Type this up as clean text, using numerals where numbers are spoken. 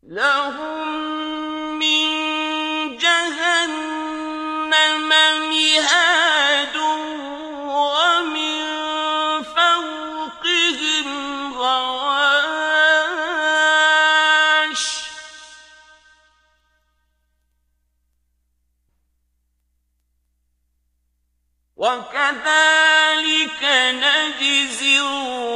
لَهُم مِّن جَهَنَّمَ مِهَادٌ وَمِن فَوْقِهِمْ غَوَاشٍ ۚ وَكَذَٰلِكَ نَجْزِي